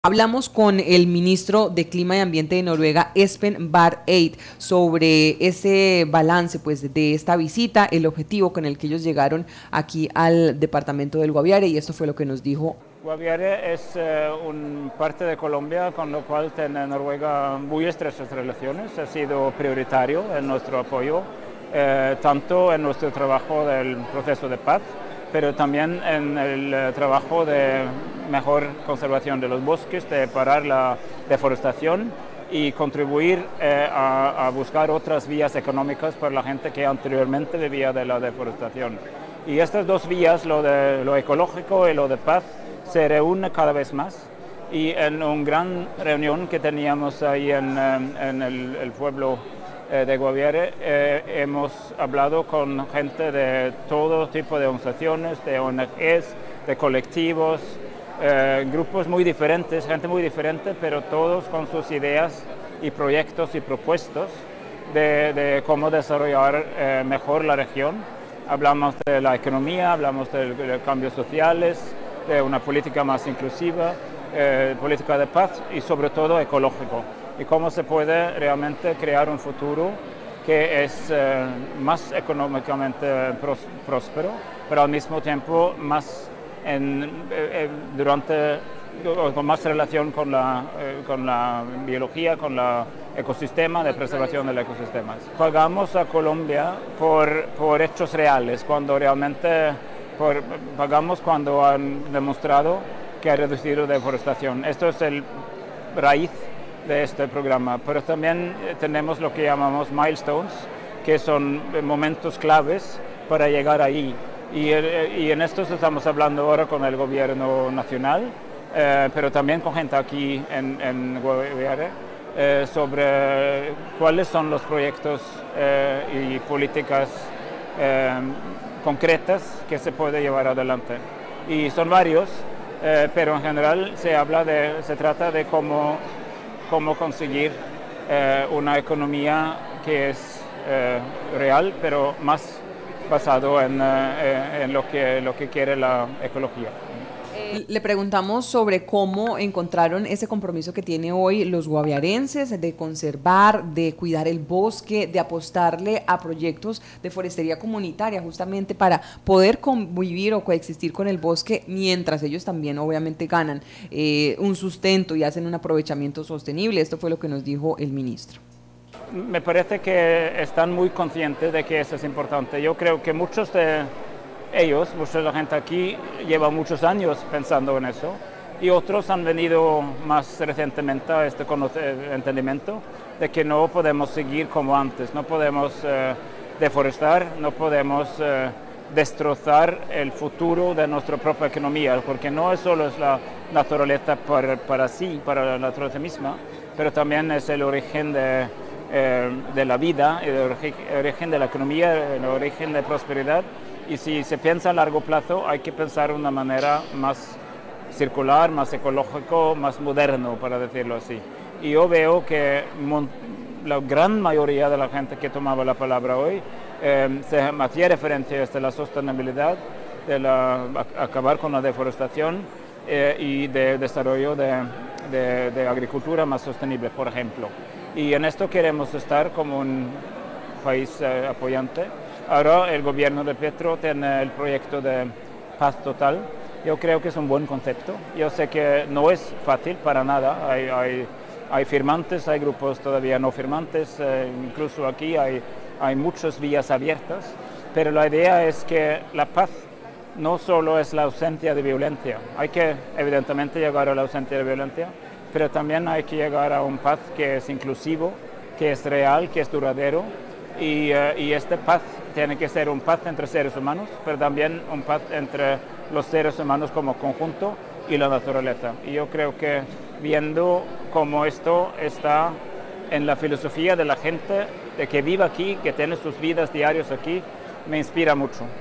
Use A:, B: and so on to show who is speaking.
A: Hablamos con el ministro de Clima y Ambiente de Noruega, Espen Barth Eide, sobre ese balance pues, de esta visita, el objetivo con el que ellos llegaron aquí al departamento del Guaviare, y esto fue lo que nos dijo.
B: Guaviare es una parte de Colombia con lo cual tiene Noruega muy estrechas relaciones, ha sido prioritario en nuestro apoyo, tanto en nuestro trabajo del proceso de paz, pero también en el trabajo de mejor conservación de los bosques, de parar la deforestación y contribuir a buscar otras vías económicas para la gente que anteriormente vivía de la deforestación. Y estas dos vías, lo ecológico y lo de paz, se reúnen cada vez más. Y en una gran reunión que teníamos ahí en el pueblo de Guaviare, hemos hablado con gente de todo tipo de organizaciones, de ONGs, de colectivos, grupos muy diferentes, gente muy diferente, pero todos con sus ideas y proyectos y propuestas de cómo desarrollar mejor la región. Hablamos de la economía, hablamos de cambios sociales, de una política más inclusiva, política de paz y sobre todo ecológico. Y cómo se puede realmente crear un futuro que es más económicamente próspero, pero al mismo tiempo más con más relación con la biología, con el ecosistema, de preservación del ecosistema. Pagamos a Colombia por hechos reales, cuando realmente pagamos cuando han demostrado que ha reducido deforestación. Esto es el raíz de este programa, pero también tenemos lo que llamamos milestones, que son momentos claves para llegar ahí. Y en estos estamos hablando ahora con el gobierno nacional, pero también con gente aquí en Guaviare, sobre cuáles son los proyectos y políticas concretas que se puede llevar adelante. Y son varios, pero en general se trata de cómo conseguir una economía que es real, pero más basado en lo que quiere la ecología.
A: Le preguntamos sobre cómo encontraron ese compromiso que tiene hoy los guaviarenses de conservar, de cuidar el bosque, de apostarle a proyectos de forestería comunitaria justamente para poder convivir o coexistir con el bosque, mientras ellos también obviamente ganan un sustento y hacen un aprovechamiento sostenible. Esto fue lo que nos dijo el ministro.
B: Me parece que están muy conscientes de que eso es importante. Yo creo que mucha de la gente aquí lleva muchos años pensando en eso, y otros han venido más recientemente a este entendimiento de que no podemos seguir como antes, no podemos deforestar, no podemos destrozar el futuro de nuestra propia economía, porque no es solo la naturaleza para sí, para la naturaleza misma, pero también es el origen de la vida, el origen de la economía, el origen de prosperidad. Y si se piensa a largo plazo, hay que pensar de una manera más circular, más ecológico, más moderno, para decirlo así. Y yo veo que la gran mayoría de la gente que tomaba la palabra hoy se hacía referencia a la sostenibilidad, acabar con la deforestación y de desarrollo de agricultura más sostenible, por ejemplo. Y en esto queremos estar como un país apoyante. Ahora el gobierno de Petro tiene el proyecto de paz total. Yo creo que es un buen concepto. Yo sé que no es fácil para nada. Hay firmantes, hay grupos todavía no firmantes, incluso aquí hay muchas vías abiertas. Pero la idea es que la paz no solo es la ausencia de violencia. Hay que evidentemente llegar a la ausencia de violencia, pero también hay que llegar a un paz que es inclusivo, que es real, que es duradero. Y esta paz tiene que ser un paz entre seres humanos, pero también un paz entre los seres humanos como conjunto y la naturaleza. Y yo creo que viendo cómo esto está en la filosofía de la gente de que vive aquí, que tiene sus vidas diarias aquí, me inspira mucho.